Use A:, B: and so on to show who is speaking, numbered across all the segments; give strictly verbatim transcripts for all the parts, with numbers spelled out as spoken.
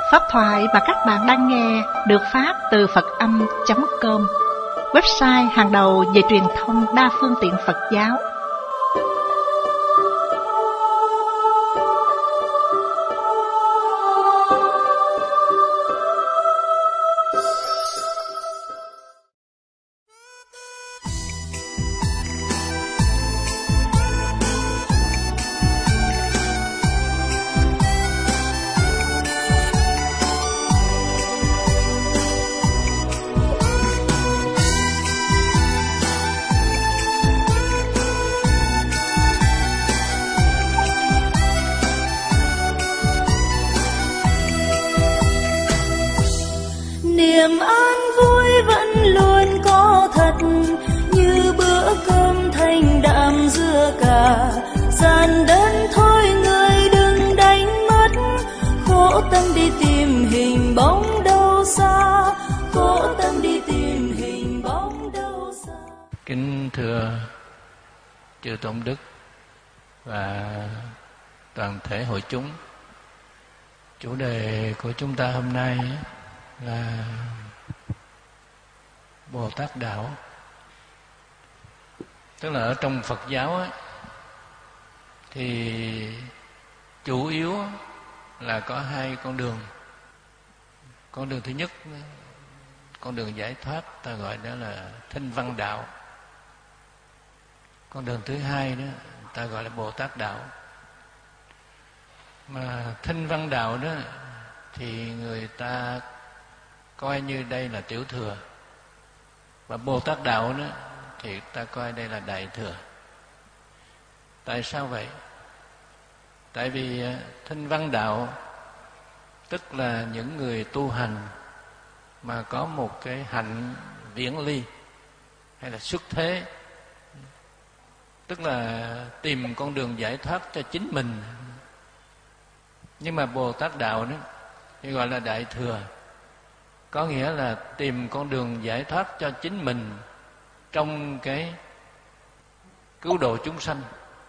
A: Pháp thoại mà các bạn đang nghe được phát từ Phật Âm chấm com, website hàng đầu về truyền thông đa phương tiện Phật giáo.
B: Niềm an vui vẫn luôn có thật, như bữa cơm thanh đạm dưa cà. Gian đơn thôi người đừng đánh mất, khổ tâm đi tìm hình bóng đâu xa, khổ tâm đi tìm hình bóng đâu xa.
C: Kính thưa chư Tôn Đức và toàn thể hội chúng, chủ đề của chúng ta hôm nay là Bồ Tát Đạo. Tức là ở trong Phật giáo ấy, thì chủ yếu là có hai con đường. Con đường thứ nhất, con đường giải thoát, ta gọi đó là Thanh Văn Đạo. Con đường thứ hai đó ta gọi là Bồ Tát Đạo. Mà Thanh Văn Đạo đó thì người ta coi như đây là tiểu thừa, và Bồ Tát Đạo đó thì ta coi đây là đại thừa. Tại sao vậy? Tại vì Thanh Văn Đạo tức là những người tu hành mà có một cái hạnh viễn ly hay là xuất thế, tức là tìm con đường giải thoát cho chính mình. Nhưng mà Bồ Tát Đạo đó thì gọi là đại thừa, có nghĩa là tìm con đường giải thoát cho chính mình trong cái cứu độ chúng sanh.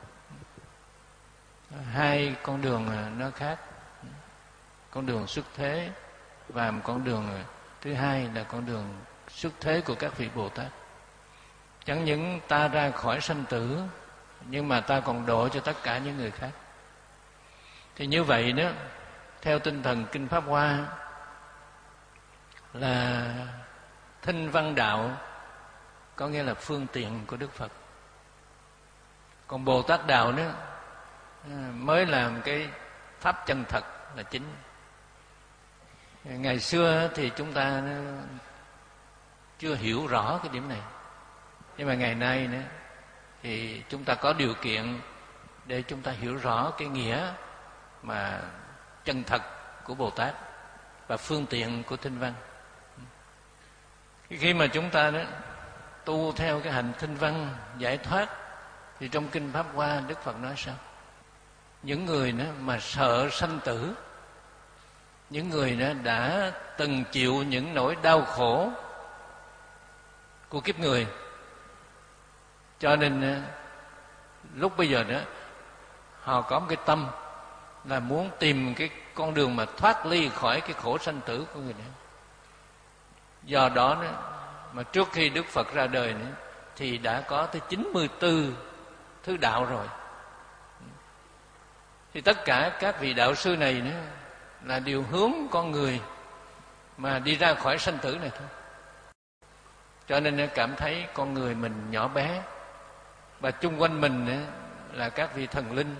C: Hai con đường nó khác, con đường xuất thế và một con đường thứ hai là con đường xuất thế của các vị Bồ Tát. Chẳng những ta ra khỏi sanh tử, nhưng mà ta còn độ cho tất cả những người khác. Thì như vậy đó, theo tinh thần Kinh Pháp Hoa, là Thanh Văn Đạo có nghĩa là phương tiện của Đức Phật. Còn Bồ Tát Đạo đó mới làm cái pháp chân thật là chính. Ngày xưa thì chúng ta chưa hiểu rõ cái điểm này, nhưng mà ngày nay nữa thì chúng ta có điều kiện để chúng ta hiểu rõ cái nghĩa mà chân thật của Bồ Tát và phương tiện của Thanh Văn. Khi mà chúng ta đó tu theo cái hành Thanh Văn giải thoát, thì trong Kinh Pháp Hoa Đức Phật nói sao? Những người đó mà sợ sanh tử, những người đó đã từng chịu những nỗi đau khổ của kiếp người, cho nên lúc bây giờ đó họ có một cái tâm là muốn tìm cái con đường mà thoát ly khỏi cái khổ sanh tử của người đó. Do đó đó mà trước khi Đức Phật ra đời nữa, thì đã có tới chín mươi tư thứ đạo rồi. Thì tất cả các vị đạo sư này nữa là đều hướng con người mà đi ra khỏi sanh tử này thôi. Cho nên cảm thấy con người mình nhỏ bé, và chung quanh mình nữa là các vị thần linh.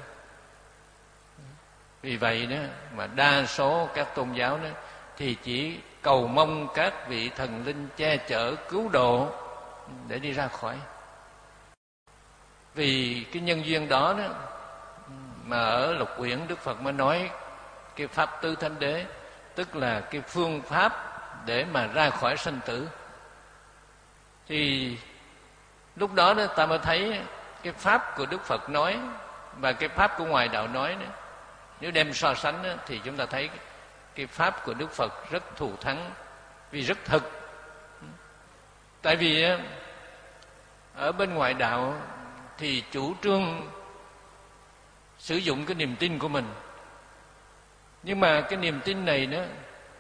C: Vì vậy đó mà đa số các tôn giáo đó thì chỉ cầu mong các vị thần linh che chở cứu độ để đi ra khỏi. Vì cái nhân duyên đó đó mà ở Lục Uyển Đức Phật mới nói cái pháp tứ thánh đế, tức là cái phương pháp để mà ra khỏi sanh tử. Thì lúc đó, đó ta mới thấy cái pháp của Đức Phật nói và cái pháp của ngoài đạo nói đó, nếu đem so sánh đó, thì chúng ta thấy cái pháp của Đức Phật rất thù thắng, vì rất thực. Tại vì ở bên ngoại đạo thì chủ trương sử dụng cái niềm tin của mình, nhưng mà cái niềm tin này đó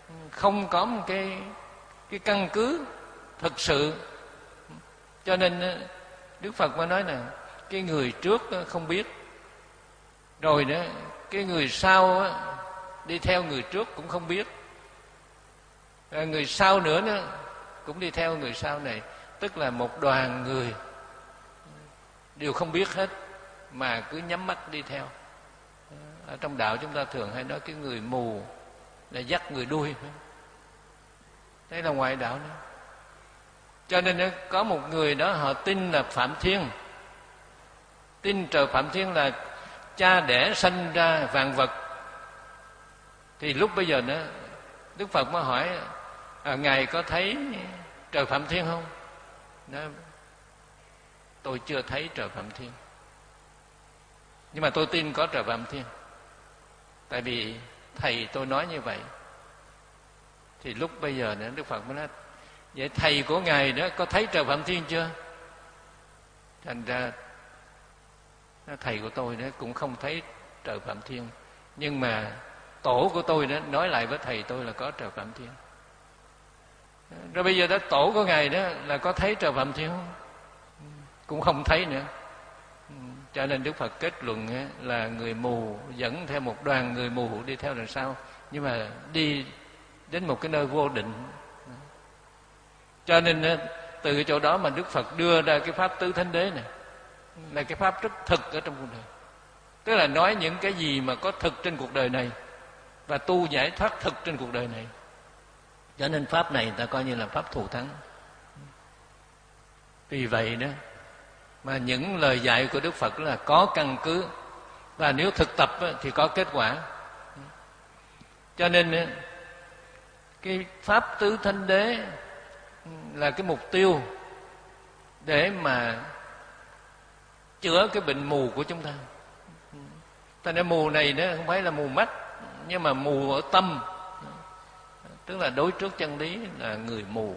C: không có một cái cái căn cứ thực sự. Cho nên Đức Phật mới nói là cái người trước không biết, rồi đó cái người sau đi theo người trước cũng không biết, người sau nữa nữa cũng đi theo người sau này, tức là một đoàn người đều không biết hết mà cứ nhắm mắt đi theo. Ở trong đạo chúng ta thường hay nói cái người mù là dắt người đuôi, đây là ngoại đạo nữa. Cho nên có một người đó họ tin là Phạm Thiên, tin trời Phạm Thiên là cha đẻ sanh ra vạn vật. Thì lúc bây giờ nữa Đức Phật mới hỏi à, ngài có thấy trời Phạm Thiên không? Nói, tôi chưa thấy trời Phạm Thiên, nhưng mà tôi tin có trời Phạm Thiên, tại vì thầy tôi nói như vậy. Thì lúc bây giờ nữa Đức Phật mới nói, vậy thầy của ngài đó có thấy trời Phạm Thiên chưa? Thành ra thầy của tôi đó cũng không thấy trời Phạm Thiên, nhưng mà tổ của tôi đó nói lại với thầy tôi là có trời Phạm Thiên. Rồi bây giờ đó tổ của ngài đó là có thấy trời Phạm Thiên không? Cũng không thấy nữa. Cho nên Đức Phật kết luận là người mù dẫn theo một đoàn người mù đi theo đằng sau, nhưng mà đi đến một cái nơi vô định. Cho nên từ cái chỗ đó mà Đức Phật đưa ra cái pháp tứ thánh đế này, là cái pháp rất thực ở trong cuộc đời. Tức là nói những cái gì mà có thực trên cuộc đời này và tu giải thoát thực trên cuộc đời này. Cho nên pháp này ta coi như là pháp thù thắng. Vì vậy đó mà những lời dạy của Đức Phật là có căn cứ, và nếu thực tập thì có kết quả. Cho nên cái pháp tứ thánh đế là cái mục tiêu để mà chữa cái bệnh mù của chúng ta. Thành ra mù này nó không phải là mù mắt, nhưng mà mù ở tâm, tức là đối trước chân lý là người mù.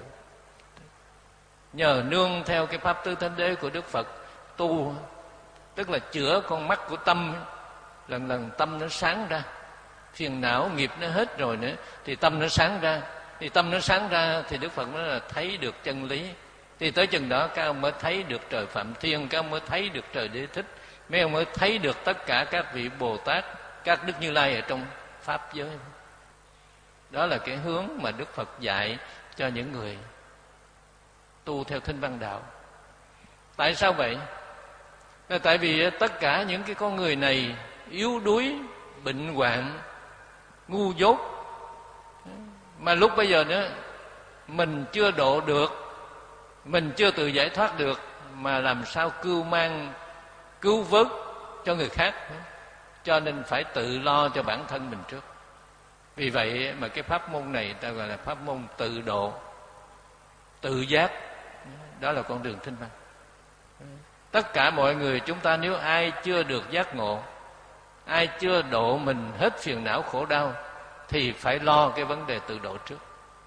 C: Nhờ nương theo cái pháp tứ thánh đế của Đức Phật tu, tức là chữa con mắt của tâm, lần lần tâm nó sáng ra, phiền não nghiệp nó hết rồi nữa thì tâm nó sáng ra. Thì tâm nó sáng ra thì Đức Phật nói là thấy được chân lý. Thì tới chừng đó các ông mới thấy được trời Phạm Thiên, các ông mới thấy được trời Đế Thích, mấy ông mới thấy được tất cả các vị Bồ Tát, các Đức Như Lai ở trong Pháp giới. Đó là cái hướng mà Đức Phật dạy cho những người tu theo Thinh Văn Đạo. Tại sao vậy? Là tại vì tất cả những cái con người này yếu đuối, bệnh hoạn, ngu dốt, mà lúc bây giờ nữa mình chưa độ được, mình chưa tự giải thoát được, mà làm sao cưu mang, cứu vớt cho người khác. Cho nên phải tự lo cho bản thân mình trước. Vì vậy mà cái pháp môn này ta gọi là pháp môn tự độ, tự giác. Đó là con đường Thinh Văn. Tất cả mọi người chúng ta nếu ai chưa được giác ngộ, ai chưa độ mình hết phiền não khổ đau, thì phải lo cái vấn đề tự độ trước.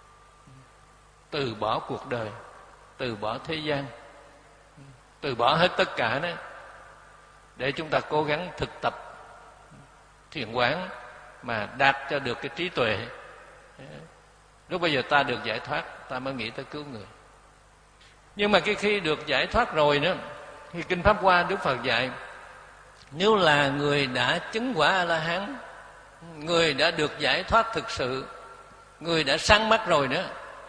C: Từ bỏ cuộc đời, từ bỏ thế gian, từ bỏ hết tất cả đó, để chúng ta cố gắng thực tập thiền quán mà đạt cho được cái trí tuệ. Lúc bây giờ ta được giải thoát, ta mới nghĩ tới cứu người. Nhưng mà cái khi được giải thoát rồi nữa, thì Kinh Pháp Hoa Đức Phật dạy, nếu là người đã chứng quả A-la-hán, người đã được giải thoát thực sự, người đã sáng mắt rồi nữa,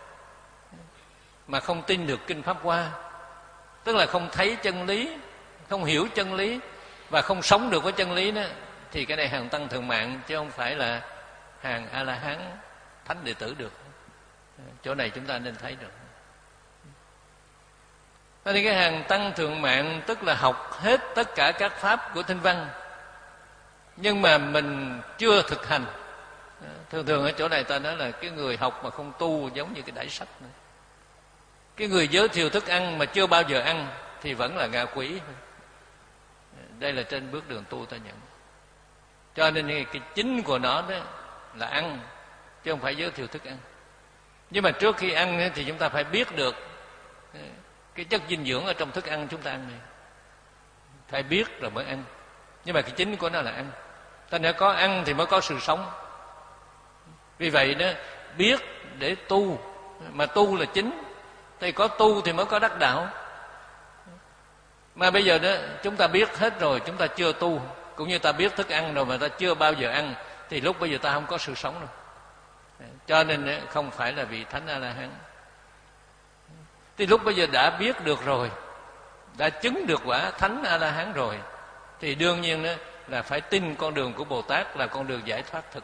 C: mà không tin được Kinh Pháp Hoa, tức là không thấy chân lý, không hiểu chân lý và không sống được với chân lý đó, thì cái này hàng tăng thượng mạng, chứ không phải là hàng A-la-hán thánh đệ tử được. Chỗ này chúng ta nên thấy được. Thì cái hàng tăng thượng mạng tức là học hết tất cả các pháp của Thinh Văn, nhưng mà mình chưa thực hành. Thường thường ở chỗ này ta nói là cái người học mà không tu giống như cái đải sách này. Cái người giới thiệu thức ăn mà chưa bao giờ ăn thì vẫn là ngạ quỷ. Đây là trên bước đường tu ta nhận. Cho nên cái chính của nó đó là ăn, chứ không phải giới thiệu thức ăn. Nhưng mà trước khi ăn thì chúng ta phải biết được cái chất dinh dưỡng ở trong thức ăn chúng ta ăn này. Phải biết rồi mới ăn. Nhưng mà cái chính của nó là ăn. Thành ra có ăn thì mới có sự sống. Vì vậy đó, biết để tu, mà tu là chính. Thì có tu thì mới có đắc đạo. Mà bây giờ đó chúng ta biết hết rồi, chúng ta chưa tu, cũng như ta biết thức ăn rồi mà ta chưa bao giờ ăn, thì lúc bây giờ ta không có sự sống đâu. Cho nên không phải là vị Thánh A-la-hán. Thì lúc bây giờ đã biết được rồi, đã chứng được quả Thánh A-la-hán rồi, thì đương nhiên đó là phải tin con đường của Bồ Tát là con đường giải thoát thực.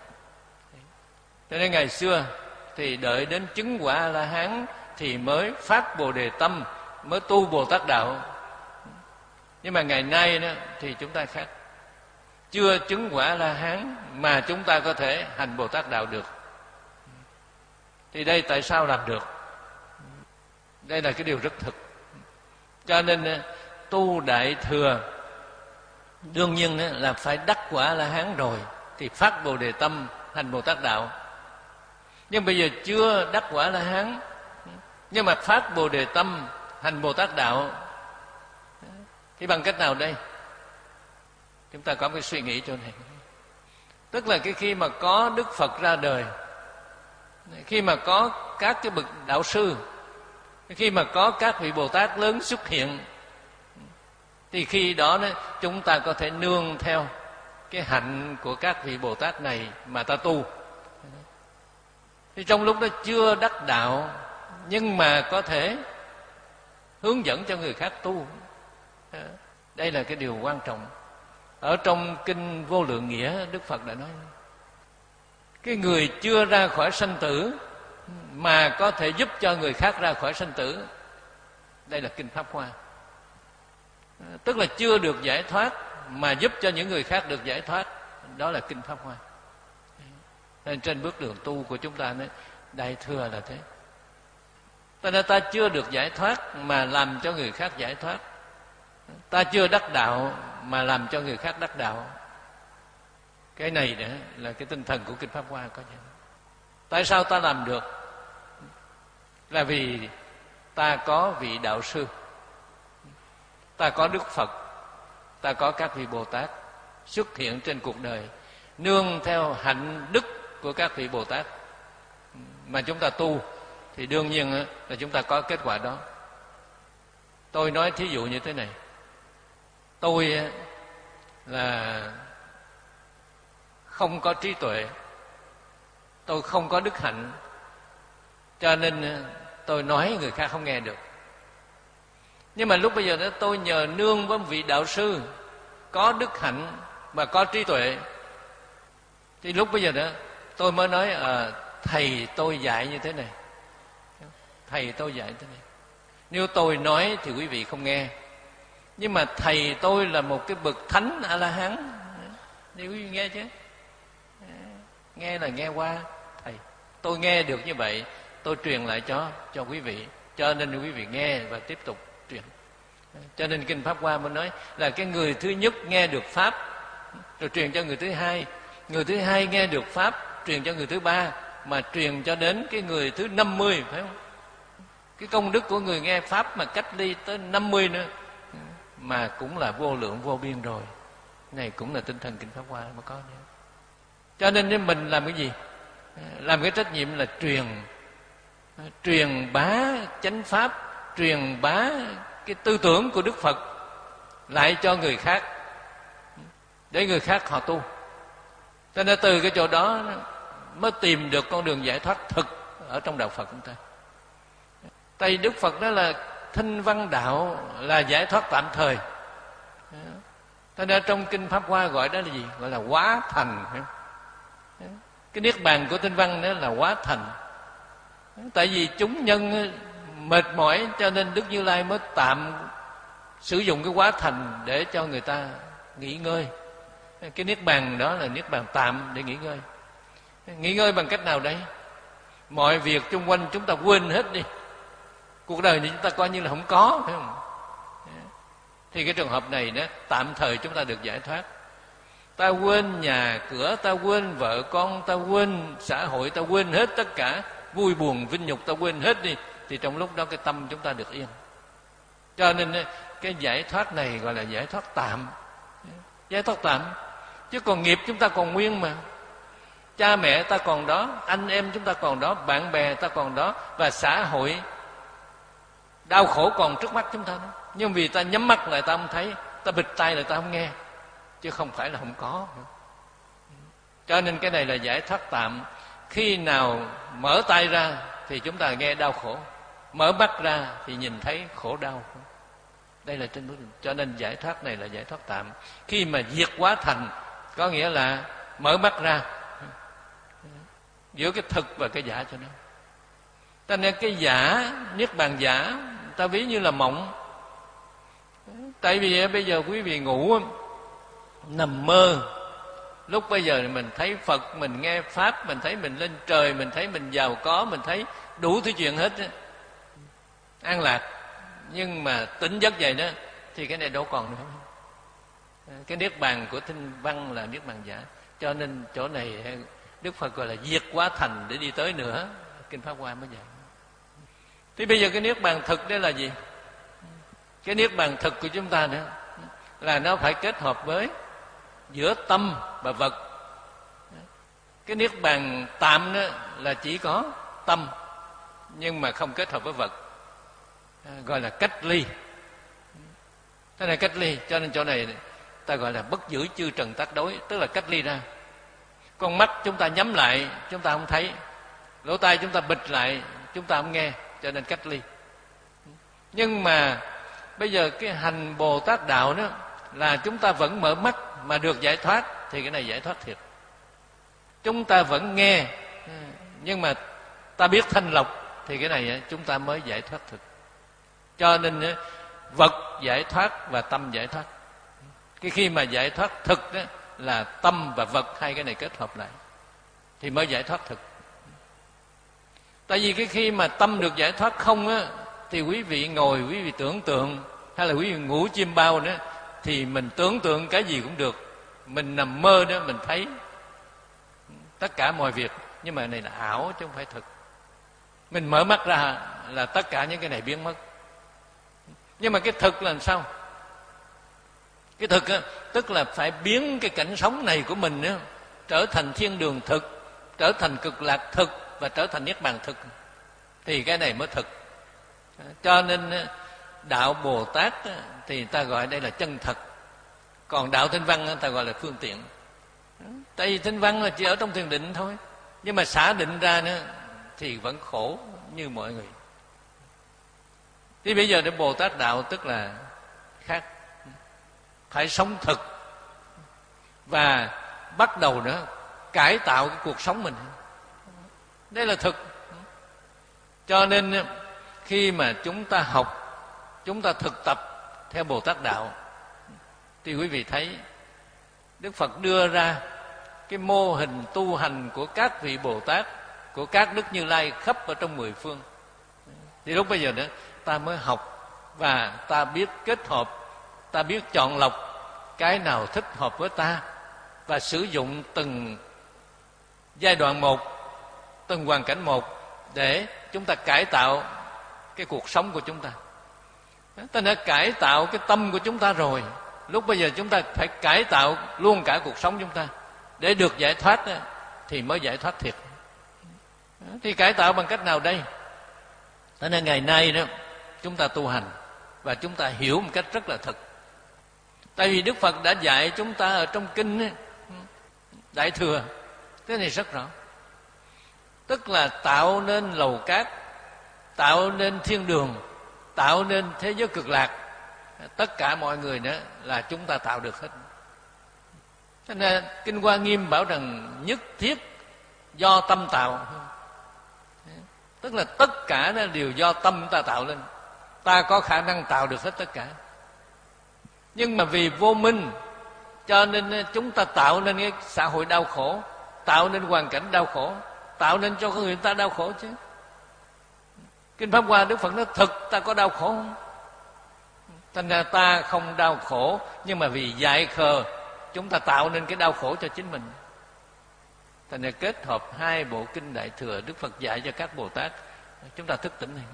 C: Cho nên ngày xưa thì đợi đến chứng quả A-la-hán thì mới phát Bồ Đề tâm, mới tu Bồ Tát đạo. Nhưng mà ngày nay đó thì chúng ta khác. Chưa chứng quả A-la-hán mà chúng ta có thể hành Bồ Tát đạo được. Thì đây tại sao làm được? Đây là cái điều rất thực. Cho nên tu Đại Thừa đương nhiên là phải đắc quả A-la-hán rồi thì phát Bồ Đề tâm hành Bồ Tát đạo. Nhưng bây giờ chưa đắc quả A-la-hán, nhưng mà phát Bồ Đề tâm hành Bồ Tát đạo, thì bằng cách nào đây? Chúng ta có cái suy nghĩ chỗ này. Tức là cái khi mà có Đức Phật ra đời, khi mà có các cái bậc đạo sư, khi mà có các vị Bồ Tát lớn xuất hiện, thì khi đó chúng ta có thể nương theo cái hạnh của các vị Bồ Tát này mà ta tu. Thì trong lúc đó chưa đắc đạo, nhưng mà có thể hướng dẫn cho người khác tu. Đây là cái điều quan trọng. Ở trong Kinh Vô Lượng Nghĩa, Đức Phật đã nói cái người chưa ra khỏi sanh tử mà có thể giúp cho người khác ra khỏi sanh tử. Đây là Kinh Pháp Hoa. Tức là chưa được giải thoát mà giúp cho những người khác được giải thoát. Đó là Kinh Pháp Hoa. Nên trên bước đường tu của chúng ta, Đại Thừa là thế. Ta nên ta chưa được giải thoát mà làm cho người khác giải thoát. Ta chưa đắc đạo mà làm cho người khác đắc đạo. Cái này đó là cái tinh thần của Kinh Pháp Hoa có vậy. Tại sao ta làm được? Là vì ta có vị đạo sư, ta có Đức Phật, ta có các vị Bồ Tát xuất hiện trên cuộc đời, nương theo hạnh đức của các vị Bồ Tát mà chúng ta tu, thì đương nhiên là chúng ta có kết quả đó. Tôi nói thí dụ như thế này. Tôi là không có trí tuệ, tôi không có đức hạnh, cho nên tôi nói người khác không nghe được. Nhưng mà lúc bây giờ đó tôi nhờ nương với một vị đạo sư có đức hạnh và có trí tuệ, thì lúc bây giờ đó tôi mới nói à, thầy tôi dạy như thế này, thầy tôi dạy thế này. Nếu tôi nói thì quý vị không nghe, nhưng mà thầy tôi là một cái bậc thánh A-la-hán thì quý vị nghe chứ. Nghe là nghe qua thầy. Tôi nghe được như vậy, tôi truyền lại cho cho quý vị, cho nên quý vị nghe và tiếp tục truyền. Cho nên Kinh Pháp Hoa mới nói là cái người thứ nhất nghe được Pháp rồi truyền cho người thứ hai, người thứ hai nghe được Pháp truyền cho người thứ ba, mà truyền cho đến cái người thứ năm mươi, phải không? Cái công đức của người nghe Pháp mà cách ly tới năm mươi nữa, mà cũng là vô lượng vô biên rồi. Này cũng là tinh thần Kinh Pháp Hoa mà có nữa. Cho nên mình làm cái gì? Làm cái trách nhiệm là truyền Truyền bá chánh Pháp, truyền bá cái tư tưởng của Đức Phật lại cho người khác, để người khác họ tu. Cho nên từ cái chỗ đó mới tìm được con đường giải thoát thực ở trong đạo Phật chúng ta. Tại Đức Phật đó là thinh văn đạo, là giải thoát tạm thời. Cho nên trong Kinh Pháp Hoa gọi đó là gì? Gọi là hóa thành. Cái niết bàn của tinh văn đó là hóa thành. Tại vì chúng nhân mệt mỏi, cho nên Đức Như Lai mới tạm sử dụng cái hóa thành để cho người ta nghỉ ngơi. Cái niết bàn đó là niết bàn tạm để nghỉ ngơi. Nghỉ ngơi bằng cách nào đấy? Mọi việc xung quanh chúng ta quên hết đi, cuộc đời này chúng ta coi như là không có, phải không? Thì cái trường hợp này đó, tạm thời chúng ta được giải thoát. Ta quên nhà cửa, ta quên vợ con, ta quên xã hội, ta quên hết tất cả vui buồn vinh nhục, ta quên hết đi, thì trong lúc đó cái tâm chúng ta được yên. Cho nên cái giải thoát này gọi là giải thoát tạm. Giải thoát tạm. Chứ còn nghiệp chúng ta còn nguyên mà. cha mẹ ta còn đó, anh em chúng ta còn đó, bạn bè ta còn đó, và xã hội đau khổ còn trước mắt chúng ta đó. Nhưng vì ta nhắm mắt lại ta không thấy, ta bịt tai lại ta không nghe, chứ không phải là không có. Cho nên cái này là giải thoát tạm. Khi nào mở tay ra thì chúng ta nghe đau khổ, mở mắt ra thì nhìn thấy khổ đau. Đây là trên bước. Cho nên giải thoát này là giải thoát tạm. Khi mà diệt hóa thành có nghĩa là mở mắt ra giữa cái thực và cái giả cho nó. Cho nên cái giả, niết bàn giả, ta ví như là mộng. Tại vì bây giờ quý vị ngủ nằm mơ, lúc bây giờ mình thấy Phật, mình nghe Pháp, mình thấy mình lên trời, mình thấy mình giàu có, mình thấy đủ thứ chuyện hết, an lạc. Nhưng mà tỉnh giấc vậy đó thì cái này đâu còn nữa. Cái niết bàn của Tinh Văn là niết bàn giả. Cho nên chỗ này Đức Phật gọi là diệt hóa thành để đi tới nữa. Kinh Pháp Hoa mới dạy. Thì bây giờ cái niết bàn thực đó là gì? Cái niết bàn thực của chúng ta nữa là nó phải kết hợp với giữa tâm và vật. Cái niết bàn tạm đó là chỉ có tâm nhưng mà không kết hợp với vật, gọi là cách ly. Thế này cách ly. Cho nên chỗ này ta gọi là bất giữ chư trần tác đối, tức là cách ly ra. Con mắt chúng ta nhắm lại chúng ta không thấy, lỗ tai chúng ta bịt lại chúng ta không nghe, cho nên cách ly. Nhưng mà bây giờ cái hành Bồ Tát đạo đó là chúng ta vẫn mở mắt mà được giải thoát, thì cái này giải thoát thiệt. Chúng ta vẫn nghe nhưng mà ta biết thanh lọc, thì cái này chúng ta mới giải thoát thực. Cho nên vật giải thoát và tâm giải thoát. Cái khi mà giải thoát thực đó là tâm và vật hai cái này kết hợp lại thì mới giải thoát thực. Tại vì cái khi mà tâm được giải thoát không á, thì quý vị ngồi quý vị tưởng tượng, hay là quý vị ngủ chim bao nữa, thì mình tưởng tượng cái gì cũng được. Mình nằm mơ đó mình thấy tất cả mọi việc, nhưng mà này là ảo chứ không phải thực. Mình mở mắt ra là tất cả những cái này biến mất. Nhưng mà cái thực là làm sao? Cái thực á, tức là phải biến cái cảnh sống này của mình á, trở thành thiên đường thực, trở thành cực lạc thực và trở thành niết bàn thực, thì cái này mới thực. Cho nên đạo Bồ Tát thì ta gọi đây là chân thật, còn đạo Thanh Văn ta gọi là phương tiện. Tại vì Thanh Văn là chỉ ở trong thiền định thôi, nhưng mà xả định ra nữa thì vẫn khổ như mọi người. Thì bây giờ để Bồ Tát đạo tức là khác, phải sống thực và bắt đầu nữa cải tạo cái cuộc sống mình. Đây là thực. Cho nên khi mà chúng ta học, chúng ta thực tập theo Bồ Tát đạo, thì quý vị thấy Đức Phật đưa ra cái mô hình tu hành của các vị Bồ Tát, của các Đức Như Lai khắp ở trong mười phương. Thì lúc bây giờ nữa ta mới học và ta biết kết hợp, ta biết chọn lọc cái nào thích hợp với ta và sử dụng từng giai đoạn một, từng hoàn cảnh một để chúng ta cải tạo cái cuộc sống của chúng ta. Ta đã cải tạo cái tâm của chúng ta rồi, lúc bây giờ chúng ta phải cải tạo luôn cả cuộc sống chúng ta để được giải thoát thì mới giải thoát thiệt. Thì cải tạo bằng cách nào đây? Cho nên ngày nay đó chúng ta tu hành và chúng ta hiểu một cách rất là thật. Tại vì Đức Phật đã dạy chúng ta ở trong kinh ấy, Đại Thừa, cái này rất rõ. Tức là tạo nên lầu cát, tạo nên thiên đường, tạo nên thế giới cực lạc, tất cả mọi người nữa là chúng ta tạo được hết. Cho nên Kinh Hoa Nghiêm bảo rằng nhất thiết do tâm tạo. Tức là tất cả đều do tâm ta tạo lên. Ta có khả năng tạo được hết tất cả. Nhưng mà vì vô minh, cho nên chúng ta tạo nên cái xã hội đau khổ, tạo nên hoàn cảnh đau khổ, tạo nên cho người ta đau khổ chứ. Kinh Pháp Hoa Đức Phật nói thực ta có đau khổ không? Thành ra ta không đau khổ, nhưng mà vì dại khờ chúng ta tạo nên cái đau khổ cho chính mình. Thành ra kết hợp hai bộ kinh Đại Thừa Đức Phật dạy cho các Bồ Tát, chúng ta thức tỉnh này,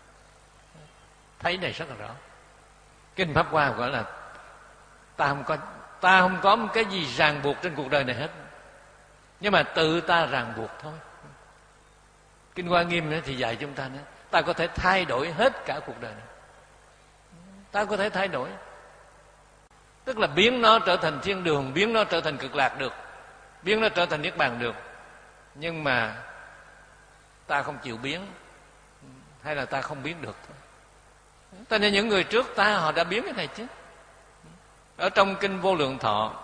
C: thấy này rất là rõ. Kinh Pháp Hoa gọi là ta không có ta không có một cái gì ràng buộc trên cuộc đời này hết. nhưng mà tự ta ràng buộc thôi. Kinh Hoa Nghiêm nữa thì dạy chúng ta nữa, ta có thể thay đổi hết cả cuộc đời này. Ta có thể thay đổi, tức là biến nó trở thành thiên đường, biến nó trở thành cực lạc được, biến nó trở thành niết bàn được. Nhưng mà ta không chịu biến, hay là ta không biến được thôi. Cho nên những người trước ta họ đã biến cái này chứ. Ở trong Kinh Vô Lượng Thọ,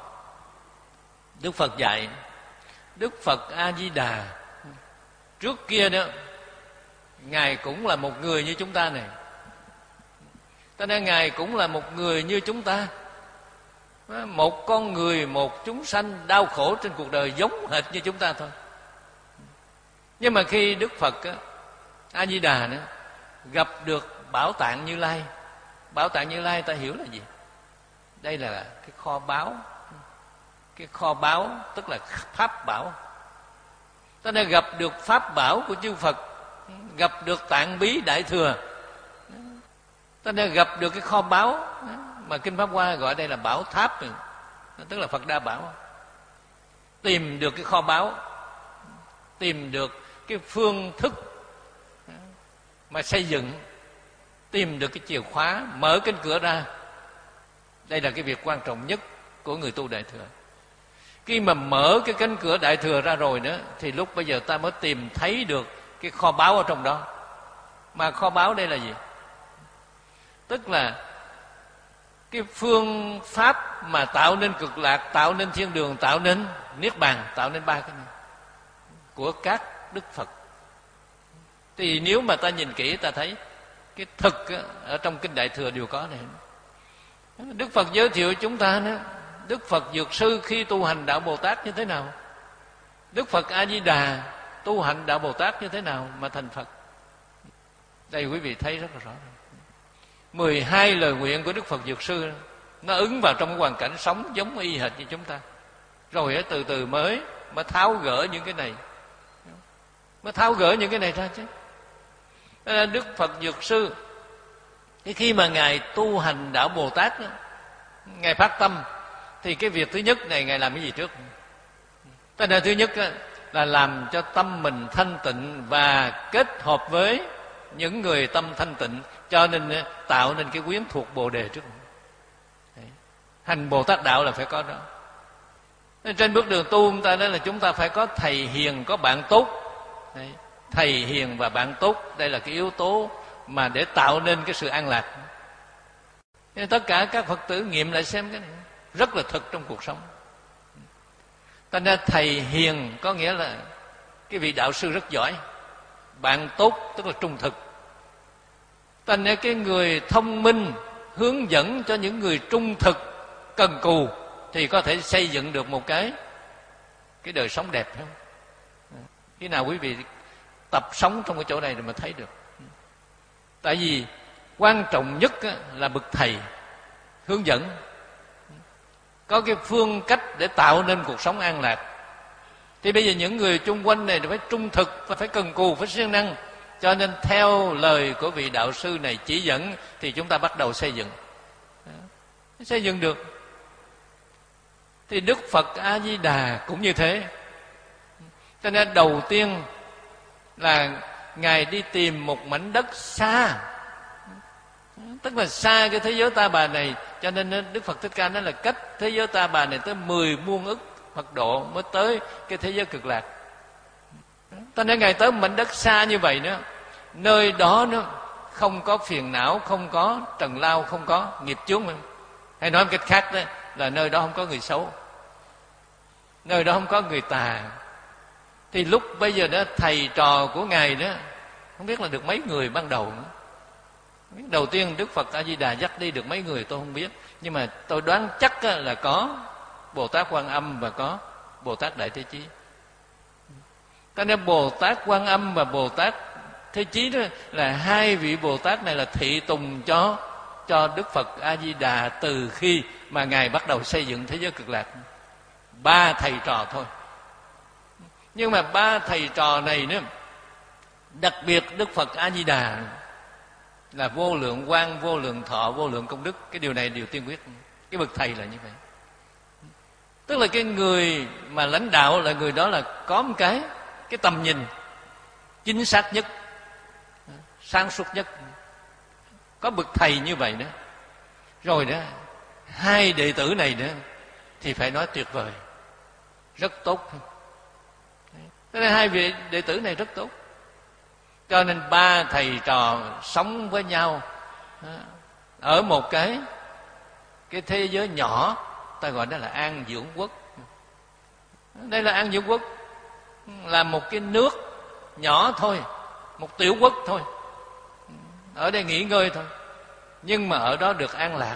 C: Đức Phật dạy, Đức Phật A Di Đà trước kia đó, Ngài cũng là một người như chúng ta này. Cho nên Ngài cũng là một người như chúng ta, một con người, một chúng sanh đau khổ trên cuộc đời giống hệt như chúng ta thôi. Nhưng mà khi Đức Phật A Di Đà nữa gặp được Bảo Tạng Như Lai, Bảo Tạng Như Lai ta hiểu là gì? Đây là cái kho báu, cái kho báu tức là pháp bảo. Ta nên gặp được pháp bảo của chư Phật, gặp được Tạng Bí Đại Thừa, ta nên gặp được cái kho báu mà Kinh Pháp Hoa gọi đây là bảo tháp, tức là Phật Đa Bảo. Tìm được cái kho báu, tìm được cái phương thức mà xây dựng, tìm được cái chìa khóa mở cánh cửa ra. Đây là cái việc quan trọng nhất của người tu Đại Thừa. Khi mà mở cái cánh cửa Đại Thừa ra rồi nữa, thì lúc bây giờ ta mới tìm thấy được cái kho báu ở trong đó. Mà kho báu đây là gì? Tức là cái phương pháp mà tạo nên cực lạc, tạo nên thiên đường, tạo nên niết bàn, tạo nên ba cái này của các Đức Phật. Thì nếu mà ta nhìn kỹ, ta thấy cái thực ở trong Kinh Đại Thừa đều có này. Đức Phật giới thiệu chúng ta nữa, Đức Phật Dược Sư khi tu hành đạo Bồ Tát như thế nào, Đức Phật A Di Đà tu hành đạo Bồ Tát như thế nào mà thành Phật. Đây quý vị thấy rất là rõ. Mười hai lời nguyện của Đức Phật Dược Sư nó ứng vào trong cái hoàn cảnh sống giống y hệt như chúng ta. Rồi từ từ mới mới tháo gỡ những cái này, mới tháo gỡ những cái này ra chứ. Đức Phật Dược Sư khi mà Ngài tu hành đạo Bồ Tát đó, Ngài phát tâm, thì cái việc thứ nhất này Ngài làm cái gì trước? Cái này thứ nhất là làm cho tâm mình thanh tịnh và kết hợp với những người tâm thanh tịnh, cho nên tạo nên cái quyến thuộc Bồ Đề trước. Đấy. Hành Bồ Tát đạo là phải có đó. Trên bước đường tu chúng ta nói là chúng ta phải có thầy hiền, có bạn tốt. Đấy. Thầy hiền và bạn tốt, đây là cái yếu tố mà để tạo nên cái sự an lạc. Nên tất cả các Phật tử nghiệm lại xem cái này rất là thực trong cuộc sống. Thành ra thầy hiền có nghĩa là cái vị đạo sư rất giỏi, bạn tốt tức là trung thực. Thành ra cái người thông minh hướng dẫn cho những người trung thực, cần cù thì có thể xây dựng được một cái cái đời sống đẹp, không? Khi nào quý vị tập sống trong cái chỗ này rồi mà thấy được. Tại vì quan trọng nhất là bậc thầy hướng dẫn, có cái phương cách để tạo nên cuộc sống an lạc. Thì bây giờ những người chung quanh này phải trung thực, phải cần cù, phải siêng năng. Cho nên theo lời của vị đạo sư này chỉ dẫn thì chúng ta bắt đầu xây dựng. Xây dựng được. Thì Đức Phật A Di Đà cũng như thế. Cho nên đầu tiên là Ngài đi tìm một mảnh đất xa, tức là xa cái thế giới Ta Bà này. Cho nên Đức Phật Thích Ca nói là cách thế giới Ta Bà này tới mười muôn ức Phật độ mới tới cái thế giới cực lạc. Cho nên Ngài tới một mảnh đất xa như vậy nữa, nơi đó nó không có phiền não, không có trần lao, không có nghiệp chướng. Hay nói một cách khác đó là nơi đó không có người xấu, nơi đó không có người tà. Thì lúc bây giờ đó thầy trò của Ngài đó không biết là được mấy người ban đầu nữa. Đầu tiên Đức Phật A Di Đà dắt đi được mấy người tôi không biết, nhưng mà tôi đoán chắc là có Bồ Tát Quan Âm và có Bồ Tát Đại Thế Chí. Cho nên Bồ Tát Quan Âm và Bồ Tát Thế Chí đó là hai vị Bồ Tát này là thị tùng cho cho Đức Phật A Di Đà từ khi mà Ngài bắt đầu xây dựng thế giới cực lạc. Ba thầy trò thôi. Nhưng mà ba thầy trò này nữa, đặc biệt Đức Phật A Di Đà là vô lượng quang, vô lượng thọ, vô lượng công đức. Cái điều này điều tiên quyết. Cái bậc thầy là như vậy. Tức là cái người mà lãnh đạo là người đó là có một cái cái tầm nhìn chính xác nhất, sáng suốt nhất, có bậc thầy như vậy nữa. Rồi đó, hai đệ tử này nữa thì phải nói tuyệt vời, rất tốt. Thế nên hai vị đệ tử này rất tốt. Cho nên ba thầy trò sống với nhau ở một cái cái thế giới nhỏ, ta gọi đó là An Dưỡng Quốc. Đây là An Dưỡng Quốc, là một cái nước nhỏ thôi, một tiểu quốc thôi, ở đây nghỉ ngơi thôi, nhưng mà ở đó được an lạc.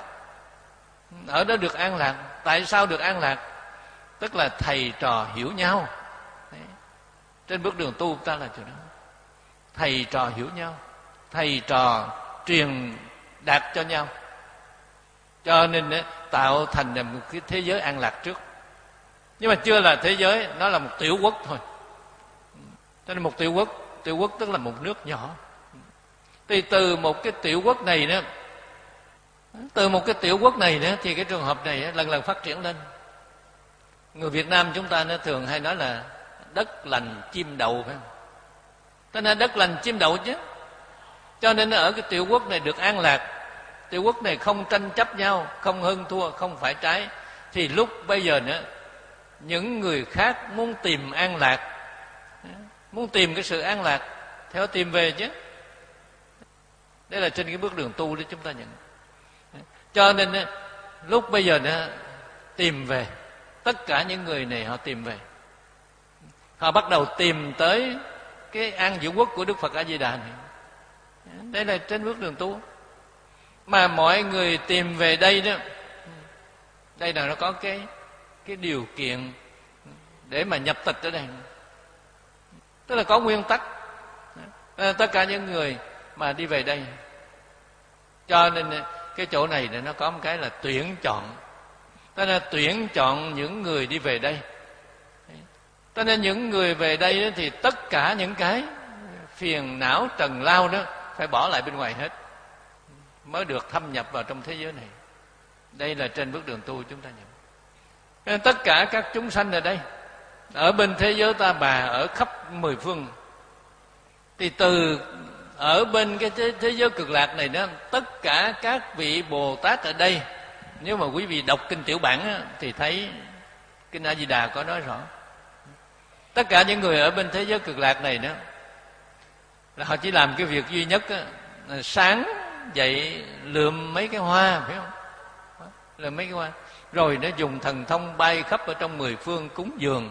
C: Ở đó được an lạc. Tại sao được an lạc? Tức là thầy trò hiểu nhau. Đấy. Trên bước đường tu ta là chỗ đó, thầy trò hiểu nhau, thầy trò truyền đạt cho nhau, cho nên tạo thành một cái thế giới an lạc trước. Nhưng mà chưa là thế giới, nó là một tiểu quốc thôi. Cho nên một tiểu quốc, tiểu quốc tức là một nước nhỏ. Thì từ một cái tiểu quốc này nữa, từ một cái tiểu quốc này nữa thì cái trường hợp này lần lần phát triển lên. Người Việt Nam chúng ta nó thường hay nói là đất lành chim đậu, phải không? Thế nên đất lành chim đậu chứ. Cho nên ở cái tiểu quốc này được an lạc, tiểu quốc này không tranh chấp nhau, không hơn thua, không phải trái. Thì lúc bây giờ nữa, những người khác muốn tìm an lạc, muốn tìm cái sự an lạc, theo tìm về chứ. Đây là trên cái bước đường tu đó chúng ta nhận. Cho nên lúc bây giờ nữa tìm về, tất cả những người này họ tìm về, họ bắt đầu tìm tới cái an dưỡng quốc của Đức Phật A Di Đà này. Đây là trên bước đường tu. Mà mọi người tìm về đây đó, đây là nó có cái cái điều kiện để mà nhập tịch ở đây. Tức là có nguyên tắc. Tất cả những người mà đi về đây, cho nên cái chỗ này để nó có một cái là tuyển chọn. Tức là tuyển chọn những người đi về đây. Cho nên những người về đây đó thì tất cả những cái phiền não trần lao đó phải bỏ lại bên ngoài hết, mới được thâm nhập vào trong thế giới này. Đây là trên bước đường tu chúng ta nhận. Nên tất cả các chúng sanh ở đây, ở bên thế giới ta bà, ở khắp mười phương, thì từ ở bên cái thế, thế giới cực lạc này đó, tất cả các vị Bồ Tát ở đây, nếu mà quý vị đọc kinh tiểu bản á, thì thấy kinh A Di Đà có nói rõ. Tất cả những người ở bên thế giới cực lạc này đó, là họ chỉ làm cái việc duy nhất á, là sáng dậy lượm mấy cái hoa, phải không? Lượm mấy cái hoa, rồi nó dùng thần thông bay khắp ở trong mười phương cúng dường,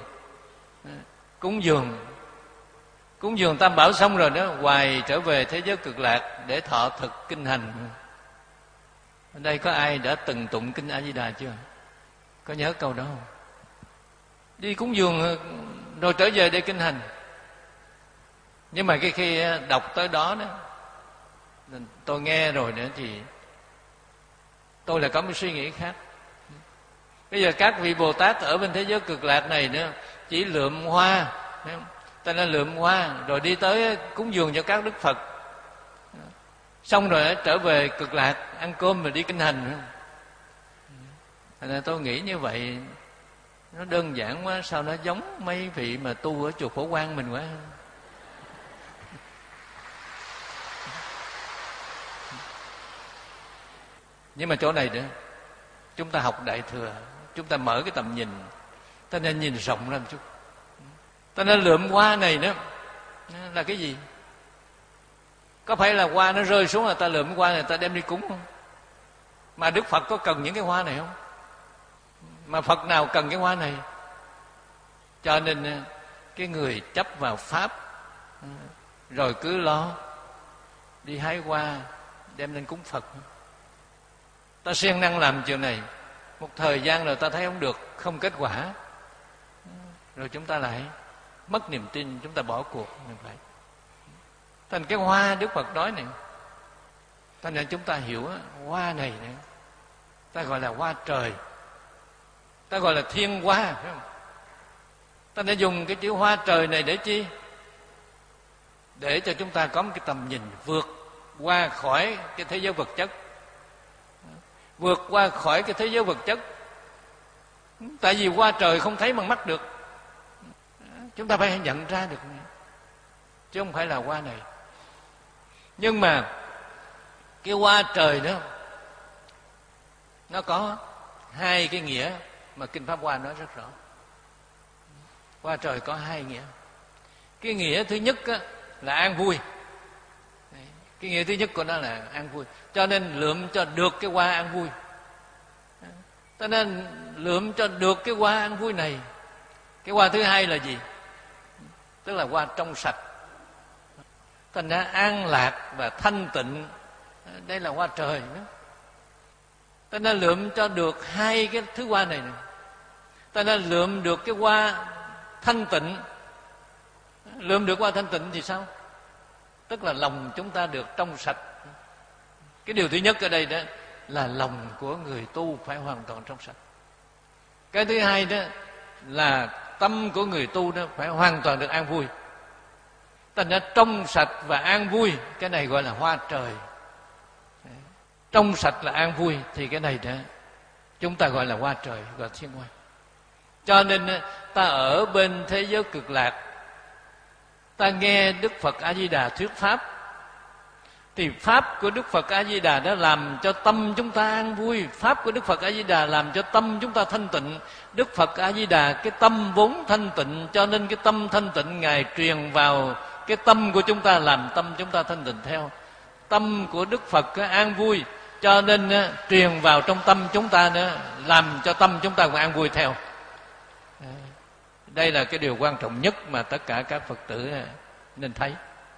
C: cúng dường, cúng dường Tam Bảo xong rồi đó, hoài trở về thế giới cực lạc để thọ thực kinh hành. Ở đây có ai đã từng tụng kinh A Di Đà chưa? Có nhớ câu đó không? Đi cúng dường rồi trở về để kinh hành. Nhưng mà cái khi đọc tới đó đó, tôi nghe rồi nữa thì tôi lại có một suy nghĩ khác. Bây giờ các vị Bồ Tát ở bên thế giới cực lạc này nữa chỉ lượm hoa, ta nên lượm hoa rồi đi tới cúng dường cho các Đức Phật, xong rồi trở về cực lạc ăn cơm rồi đi kinh hành. Thành ra tôi nghĩ như vậy nó đơn giản quá, sao nó giống mấy vị mà tu ở chùa Phổ Quang mình quá. Nhưng mà chỗ này nữa, chúng ta học Đại Thừa, chúng ta mở cái tầm nhìn, ta nên nhìn rộng ra một chút. Ta nên lượm hoa này nữa là cái gì? Có phải là hoa nó rơi xuống là ta lượm hoa này ta đem đi cúng không? Mà Đức Phật có cần những cái hoa này không? Mà Phật nào cần cái hoa này? Cho nên cái người chấp vào Pháp rồi cứ lo đi hái hoa đem lên cúng Phật. Ta siêng năng làm chuyện này, một thời gian rồi ta thấy không được, không kết quả, rồi chúng ta lại mất niềm tin, chúng ta bỏ cuộc. Mình phải thành cái hoa Đức Phật nói này, cho nên chúng ta hiểu hoa này này ta gọi là hoa trời, ta gọi là thiên hoa, phải không? Ta đã dùng cái chữ hoa trời này để chi? Để cho chúng ta có một cái tầm nhìn vượt qua khỏi cái thế giới vật chất, vượt qua khỏi cái thế giới vật chất, Tại vì hoa trời không thấy bằng mắt được, chúng ta phải nhận ra được, chứ không phải là hoa này. Nhưng mà cái hoa trời đó nó có hai cái nghĩa mà Kinh Pháp Hoa nói rất rõ. Hoa trời có hai nghĩa. Cái nghĩa thứ nhất á, là an vui. Cái nghĩa thứ nhất của nó là an vui. Cho nên lượm cho được cái hoa an vui. Cho nên lượm cho được cái hoa an vui này. Cái hoa thứ hai là gì? Tức là hoa trong sạch. Thành ra an lạc và thanh tịnh, đây là hoa trời đó. Ta nên lượm cho được hai cái thứ hoa này, này. Ta nên lượm được cái hoa thanh tịnh. Lượm được hoa thanh tịnh thì sao? Tức là lòng chúng ta được trong sạch. Cái điều thứ nhất ở đây đó là lòng của người tu phải hoàn toàn trong sạch. Cái thứ hai đó là tâm của người tu đó phải hoàn toàn được an vui. Thành ra trong sạch và an vui, cái này gọi là hoa trời. Trong sạch là an vui, thì cái này đó chúng ta gọi là hoa trời, gọi là thiên hoa. Cho nên ta ở bên thế giới cực lạc, ta nghe Đức Phật A Di Đà thuyết pháp, thì pháp của Đức Phật A Di Đà đã làm cho tâm chúng ta an vui. Pháp của Đức Phật A Di Đà làm cho tâm chúng ta thanh tịnh. Đức Phật A Di Đà cái tâm vốn thanh tịnh, cho nên cái tâm thanh tịnh Ngài truyền vào cái tâm của chúng ta, làm tâm chúng ta thanh tịnh theo. Tâm của Đức Phật an vui, cho nên truyền vào trong tâm chúng ta nữa, làm cho tâm chúng ta cũng an vui theo. Đây là cái điều quan trọng nhất mà tất cả các Phật tử nên thấy.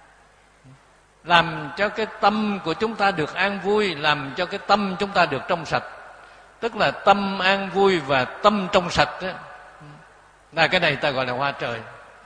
C: Làm cho cái tâm của chúng ta được an vui, làm cho cái tâm chúng ta được trong sạch. Tức là tâm an vui và tâm trong sạch đó, là cái này ta gọi là hoa trời.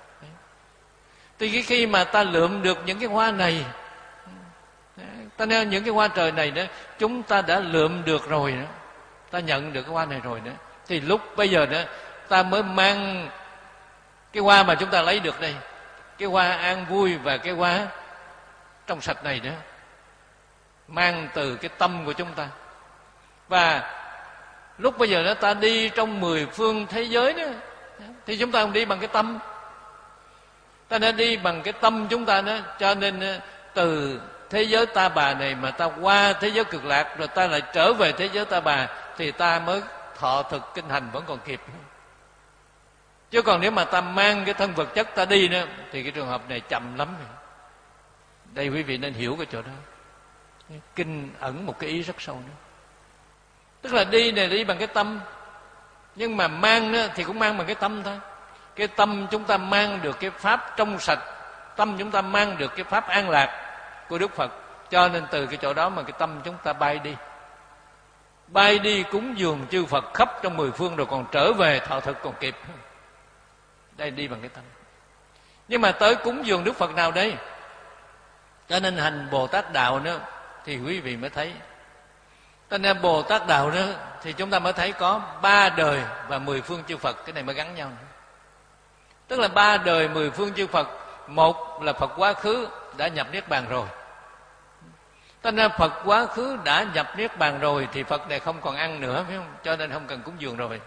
C: Thì khi mà ta lượm được những cái hoa này, ta nói những cái hoa trời này đó, chúng ta đã lượm được rồi đó, ta nhận được cái hoa này rồi đó, thì lúc bây giờ đó ta mới mang cái hoa mà chúng ta lấy được đây, cái hoa an vui và cái hoa trong sạch này đó, mang từ cái tâm của chúng ta. Và lúc bây giờ đó ta đi trong mười phương thế giới đó, thì chúng ta không đi bằng cái tâm, ta đã đi bằng cái tâm chúng ta đó. Cho nên từ thế giới Ta Bà này mà ta qua thế giới cực lạc, rồi ta lại trở về thế giới Ta Bà, thì ta mới thọ thực kinh hành vẫn còn kịp. Chứ còn nếu mà ta mang cái thân vật chất ta đi nữa, thì cái trường hợp này chậm lắm. Đây quý vị nên hiểu cái chỗ đó. Kinh ẩn một cái ý rất sâu nữa. Tức là đi này đi bằng cái tâm, nhưng mà mang nữa thì cũng mang bằng cái tâm thôi. Cái tâm chúng ta mang được cái pháp trong sạch, tâm chúng ta mang được cái pháp an lạc của Đức Phật. Cho nên từ cái chỗ đó mà cái tâm chúng ta bay đi, bay đi cúng dường chư Phật khắp trong mười phương, rồi còn trở về thọ thực còn kịp. Đây đi bằng cái tâm. Nhưng mà tới cúng dường Đức Phật nào đây? Cho nên hành Bồ Tát Đạo nữa thì quý vị mới thấy. Cho nên Bồ Tát Đạo đó thì chúng ta mới thấy có ba đời và mười phương chư Phật, cái này mới gắn nhau nữa. Tức là ba đời mười phương chư Phật. Một là Phật quá khứ đã nhập Niết Bàn rồi. Cho nên Phật quá khứ đã nhập Niết Bàn rồi thì Phật này không còn ăn nữa, phải không? Cho nên không cần cúng dường rồi.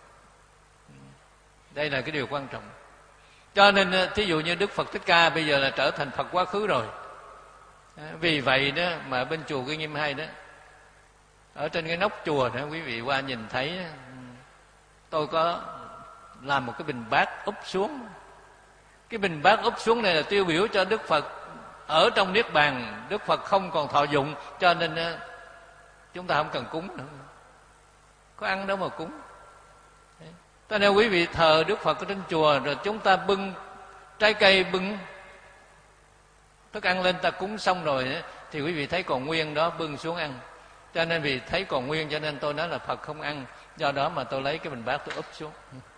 C: Đây là cái điều quan trọng. Cho nên thí dụ như Đức Phật Thích Ca bây giờ là trở thành Phật quá khứ rồi. Vì vậy đó mà bên chùa Cái Nghiêm Hai đó, ở trên cái nóc chùa đó, quý vị qua nhìn thấy, tôi có làm một cái bình bát úp xuống. Cái bình bát úp xuống này là tiêu biểu cho Đức Phật ở trong Niết Bàn. Đức Phật không còn thọ dụng, cho nên chúng ta không cần cúng nữa. Có ăn đâu mà cúng. Cho nên quý vị thờ Đức Phật ở trên chùa, rồi chúng ta bưng trái cây, bưng thức ăn lên, ta cúng xong rồi thì quý vị thấy còn nguyên đó, bưng xuống ăn. Cho nên vì thấy còn nguyên, cho nên tôi nói là Phật không ăn. Do đó mà tôi lấy cái bình bát tôi úp xuống.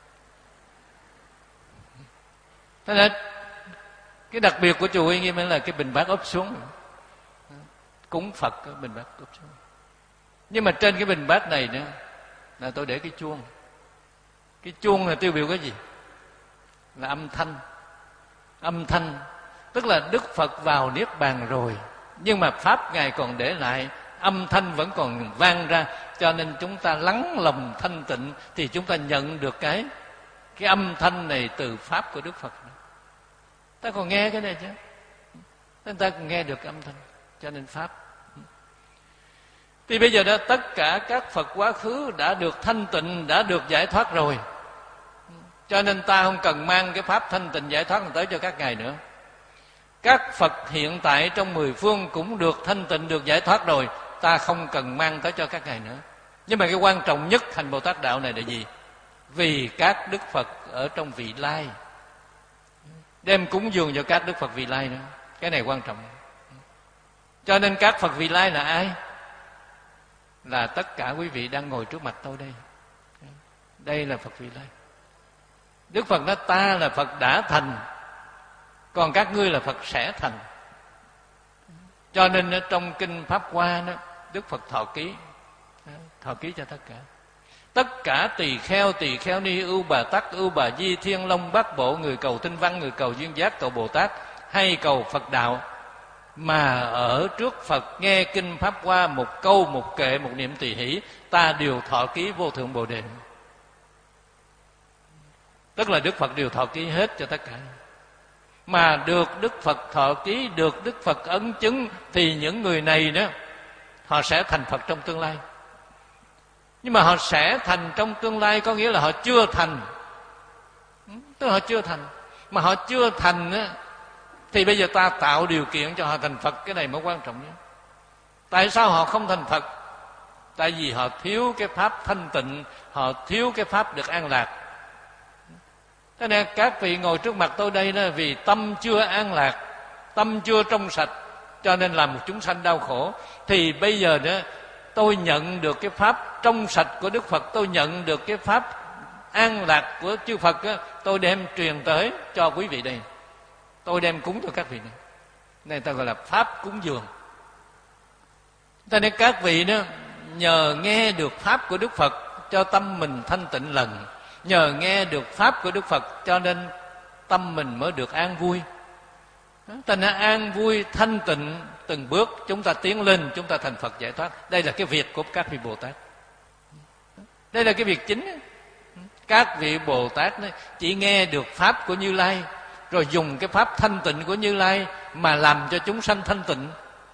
C: Thế nên cái đặc biệt của chùa Uy Nghiêm là cái bình bát úp xuống, cúng Phật cái bình bát úp xuống. Nhưng mà trên cái bình bát này nữa là tôi để cái chuông. Cái chuông là tiêu biểu cái gì? Là âm thanh. Âm thanh tức là Đức Phật vào Niết Bàn rồi, nhưng mà pháp Ngài còn để lại, âm thanh vẫn còn vang ra. cho nên chúng ta lắng lòng thanh tịnh thì chúng ta nhận được cái cái âm thanh này từ pháp của Đức Phật. Ta còn nghe cái này chứ, chúng ta còn nghe được âm thanh, cho nên pháp. Thì bây giờ đó tất cả các Phật quá khứ đã được thanh tịnh, đã được giải thoát rồi, cho nên ta không cần mang cái pháp thanh tịnh giải thoát tới cho các ngài nữa. Các Phật hiện tại trong mười phương cũng được thanh tịnh, được giải thoát rồi, ta không cần mang tới cho các ngài nữa. Nhưng mà cái quan trọng nhất hành Bồ Tát đạo này là gì? Vì các Đức Phật ở trong vị lai, đem cúng dường cho các Đức Phật vị lai nữa. Cái này quan trọng. Cho nên các Phật vị lai là ai? Là tất cả quý vị đang ngồi trước mặt tôi đây. Đây là Phật vị lai. Đức Phật nói ta là Phật đã thành, còn các ngươi là Phật sẽ thành. Cho nên trong kinh Pháp Hoa đó, Đức Phật thọ ký, thọ ký cho tất cả. Tất cả tỳ kheo, tỳ kheo ni, ưu bà tắc, ưu bà di, thiên long bát bộ, người cầu tinh văn, người cầu duyên giác, cầu Bồ Tát hay cầu Phật đạo, mà ở trước Phật nghe kinh Pháp Hoa một câu, một kệ, một niệm tỳ hỷ, ta đều thọ ký vô thượng Bồ Đề. Tức là Đức Phật đều thọ ký hết cho tất cả. Mà được Đức Phật thọ ký, được Đức Phật ấn chứng, thì những người này đó họ sẽ thành Phật trong tương lai. Nhưng mà họ sẽ thành trong tương lai có nghĩa là họ chưa thành. Tức là họ chưa thành. Mà họ chưa thành á, thì bây giờ ta tạo điều kiện cho họ thành Phật. Cái này mới quan trọng nhất. Tại sao họ không thành Phật? Tại vì họ thiếu cái pháp thanh tịnh, họ thiếu cái pháp được an lạc. Thế nên các vị ngồi trước mặt tôi đây đó, vì tâm chưa an lạc, tâm chưa trong sạch, cho nên làm một chúng sanh đau khổ. Thì bây giờ đó tôi nhận được cái pháp trong sạch của Đức Phật, tôi nhận được cái pháp an lạc của chư Phật đó, tôi đem truyền tới cho quý vị đây, tôi đem cúng cho các vị này. Này ta gọi là pháp cúng dường. Cho nên các vị đó nhờ nghe được pháp của Đức Phật cho tâm mình thanh tịnh lần, nhờ nghe được pháp của Đức Phật cho nên tâm mình mới được an vui. Thành ra an vui thanh tịnh, từng bước chúng ta tiến lên, chúng ta thành Phật giải thoát. Đây là cái việc của các vị Bồ Tát. Đây là cái việc chính. Các vị Bồ Tát chỉ nghe được pháp của Như Lai, rồi dùng cái pháp thanh tịnh của Như Lai mà làm cho chúng sanh thanh tịnh.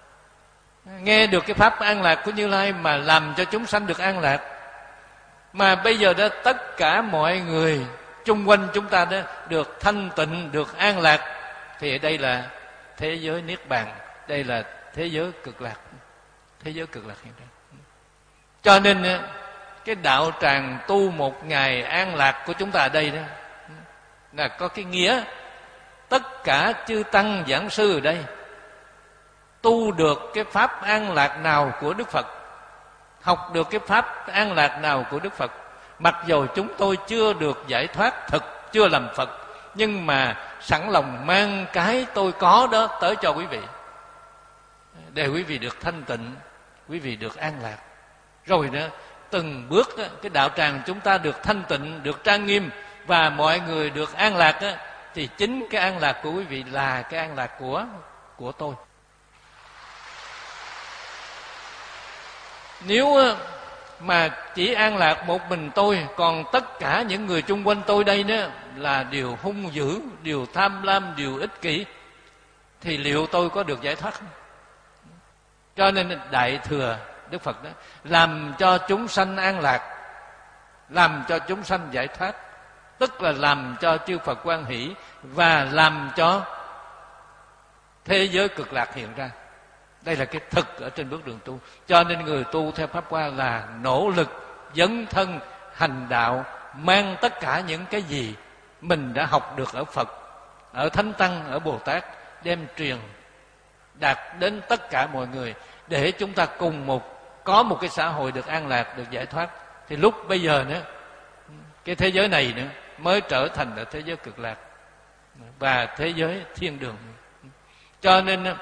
C: Nghe được cái pháp an lạc của Như Lai mà làm cho chúng sanh được an lạc. Mà bây giờ đó tất cả mọi người chung quanh chúng ta đó được thanh tịnh, được an lạc, thì đây là thế giới Niết Bàn, đây là thế giới cực lạc, thế giới cực lạc hiện ra. Cho nên cái đạo tràng tu một ngày an lạc của chúng ta ở đây đó là có cái nghĩa tất cả chư tăng giảng sư ở đây tu được cái pháp an lạc nào của Đức Phật, học được cái pháp an lạc nào của Đức Phật, mặc dù chúng tôi chưa được giải thoát thực, chưa làm Phật, nhưng mà sẵn lòng mang cái tôi có đó tới cho quý vị, để quý vị được thanh tịnh, quý vị được an lạc. Rồi đó từng bước đó, cái đạo tràng chúng ta được thanh tịnh, được trang nghiêm, và mọi người được an lạc đó, thì chính cái an lạc của quý vị là cái an lạc của của tôi. Nếu mà chỉ an lạc một mình tôi, còn tất cả những người chung quanh tôi đây đó là điều hung dữ, điều tham lam, điều ích kỷ, thì liệu tôi có được giải thoát không? Cho nên Đại Thừa Đức Phật đó làm cho chúng sanh an lạc, làm cho chúng sanh giải thoát, tức là làm cho chư Phật hoan hỷ và làm cho thế giới cực lạc hiện ra. Đây là cái thực ở trên bước đường tu. Cho nên người tu theo Pháp Hoa là nỗ lực dấn thân hành đạo, mang tất cả những cái gì mình đã học được ở Phật, ở Thánh Tăng, ở Bồ Tát, đem truyền đạt đến tất cả mọi người, để chúng ta cùng một có một cái xã hội được an lạc, được giải thoát. Thì lúc bây giờ nữa, cái thế giới này nữa mới trở thành là thế giới cực lạc và thế giới thiên đường. Cho nên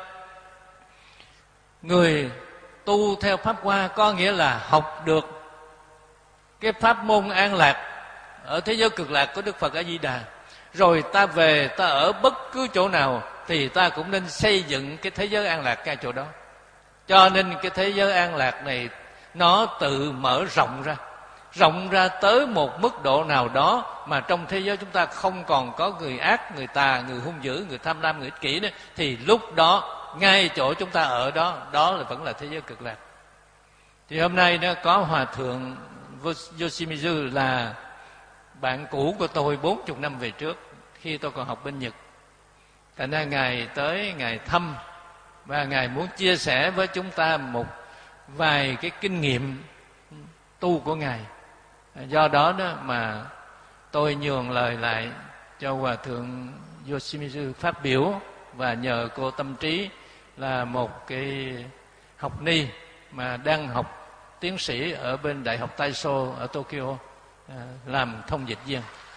C: người tu theo Pháp Hoa có nghĩa là học được cái pháp môn an lạc ở thế giới cực lạc của Đức Phật A Di Đà, rồi ta về ta ở bất cứ chỗ nào thì ta cũng nên xây dựng cái thế giới an lạc ngay chỗ đó. Cho nên cái thế giới an lạc này nó tự mở rộng ra, rộng ra tới một mức độ nào đó mà trong thế giới chúng ta không còn có người ác, người tà, người hung dữ, người tham lam, người ích kỷ nữa, thì lúc đó ngay chỗ chúng ta ở đó, đó là vẫn là thế giới cực lạc. Thì hôm nay nó có Hòa thượng Yoshimizu là bạn cũ của tôi bốn mươi năm về trước, khi tôi còn học bên Nhật. Thành ra Ngài tới, Ngài thăm, và Ngài muốn chia sẻ với chúng ta một vài cái kinh nghiệm tu của Ngài. Do đó đó mà tôi nhường lời lại cho Hòa thượng Yoshimizu phát biểu, và nhờ cô Tâm Trí là một cái học ni mà đang học tiến sĩ ở bên Đại học Taiso ở Tokyo làm thông dịch viên.